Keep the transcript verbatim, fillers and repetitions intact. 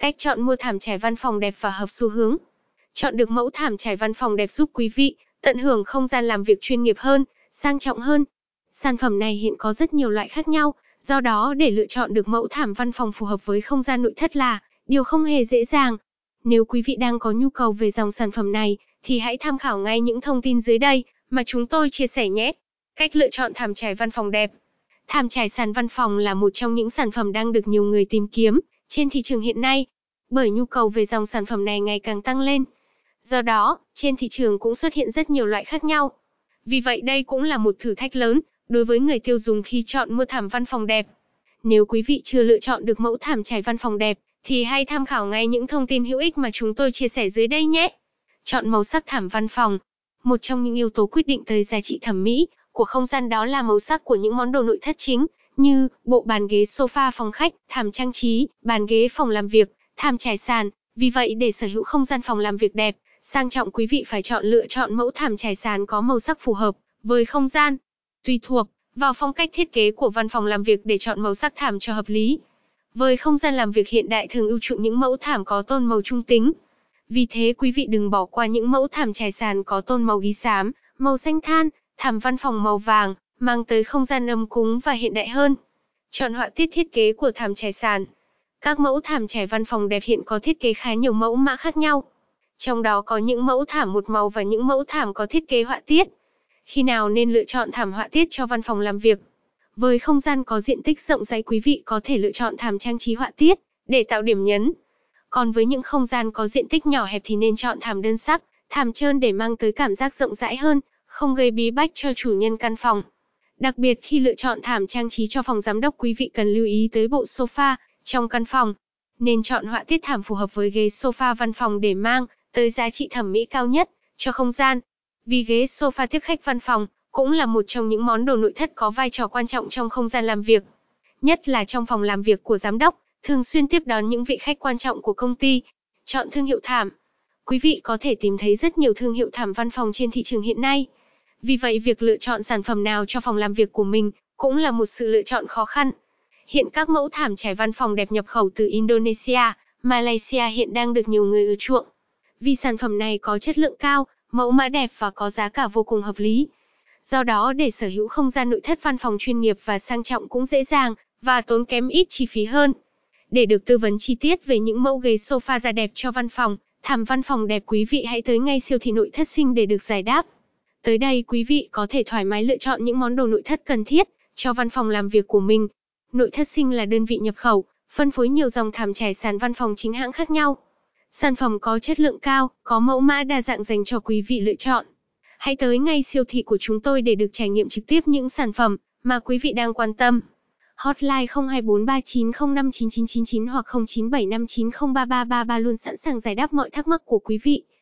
Cách chọn mua thảm trải văn phòng đẹp và hợp xu hướng. Chọn được mẫu thảm trải văn phòng đẹp giúp quý vị tận hưởng không gian làm việc chuyên nghiệp hơn, sang trọng hơn. Sản phẩm này hiện có rất nhiều loại khác nhau, do đó để lựa chọn được mẫu thảm văn phòng phù hợp với không gian nội thất là điều không hề dễ dàng. Nếu quý vị đang có nhu cầu về dòng sản phẩm này, thì hãy tham khảo ngay những thông tin dưới đây mà chúng tôi chia sẻ nhé. Cách lựa chọn thảm trải văn phòng đẹp. Thảm trải sàn văn phòng là một trong những sản phẩm đang được nhiều người tìm kiếm trên thị trường hiện nay, bởi nhu cầu về dòng sản phẩm này ngày càng tăng lên. Do đó, trên thị trường cũng xuất hiện rất nhiều loại khác nhau. Vì vậy đây cũng là một thử thách lớn đối với người tiêu dùng khi chọn mua thảm văn phòng đẹp. Nếu quý vị chưa lựa chọn được mẫu thảm trải văn phòng đẹp, thì hãy tham khảo ngay những thông tin hữu ích mà chúng tôi chia sẻ dưới đây nhé. Chọn màu sắc thảm văn phòng. Một trong những yếu tố quyết định tới giá trị thẩm mỹ của không gian đó là màu sắc của những món đồ nội thất chính, như bộ bàn ghế sofa phòng khách, thảm trang trí, bàn ghế phòng làm việc, thảm trải sàn. Vì vậy để sở hữu không gian phòng làm việc đẹp, sang trọng, quý vị phải chọn lựa chọn mẫu thảm trải sàn có màu sắc phù hợp với không gian. Tùy thuộc vào phong cách thiết kế của văn phòng làm việc để chọn màu sắc thảm cho hợp lý. Với không gian làm việc hiện đại thường ưu chuộng những mẫu thảm có tông màu trung tính. Vì thế quý vị đừng bỏ qua những mẫu thảm trải sàn có tông màu ghi xám, màu xanh than, thảm văn phòng màu vàng, mang tới không gian ấm cúng và hiện đại hơn. Chọn họa tiết thiết kế của thảm trải sàn. Các mẫu thảm trải văn phòng đẹp hiện có thiết kế khá nhiều mẫu mã khác nhau. Trong đó có những mẫu thảm một màu và những mẫu thảm có thiết kế họa tiết. Khi nào nên lựa chọn thảm họa tiết cho văn phòng làm việc? Với không gian có diện tích rộng rãi, quý vị có thể lựa chọn thảm trang trí họa tiết để tạo điểm nhấn. Còn với những không gian có diện tích nhỏ hẹp thì nên chọn thảm đơn sắc, thảm trơn để mang tới cảm giác rộng rãi hơn, không gây bí bách cho chủ nhân căn phòng. Đặc biệt khi lựa chọn thảm trang trí cho phòng giám đốc, quý vị cần lưu ý tới bộ sofa trong căn phòng. Nên chọn họa tiết thảm phù hợp với ghế sofa văn phòng để mang tới giá trị thẩm mỹ cao nhất cho không gian. Vì ghế sofa tiếp khách văn phòng cũng là một trong những món đồ nội thất có vai trò quan trọng trong không gian làm việc. Nhất là trong phòng làm việc của giám đốc, thường xuyên tiếp đón những vị khách quan trọng của công ty. Chọn thương hiệu thảm. Quý vị có thể tìm thấy rất nhiều thương hiệu thảm văn phòng trên thị trường hiện nay. Vì vậy việc lựa chọn sản phẩm nào cho phòng làm việc của mình cũng là một sự lựa chọn khó khăn. Hiện các mẫu thảm trải văn phòng đẹp nhập khẩu từ Indonesia, Malaysia hiện đang được nhiều người ưa chuộng. Vì sản phẩm này có chất lượng cao, mẫu mã đẹp và có giá cả vô cùng hợp lý. Do đó để sở hữu không gian nội thất văn phòng chuyên nghiệp và sang trọng cũng dễ dàng và tốn kém ít chi phí hơn. Để được tư vấn chi tiết về những mẫu ghế sofa da đẹp cho văn phòng, thảm văn phòng đẹp, quý vị hãy tới ngay siêu thị Nội Thất Sinh để được giải đáp. Tới đây quý vị có thể thoải mái lựa chọn những món đồ nội thất cần thiết cho văn phòng làm việc của mình. Nội Thất Sinh là đơn vị nhập khẩu, phân phối nhiều dòng thảm trải sàn văn phòng chính hãng khác nhau. Sản phẩm có chất lượng cao, có mẫu mã đa dạng dành cho quý vị lựa chọn. Hãy tới ngay siêu thị của chúng tôi để được trải nghiệm trực tiếp những sản phẩm mà quý vị đang quan tâm. Hotline không hai bốn ba chín không năm chín chín chín chín hoặc không chín bảy năm chín không ba ba ba ba luôn sẵn sàng giải đáp mọi thắc mắc của quý vị.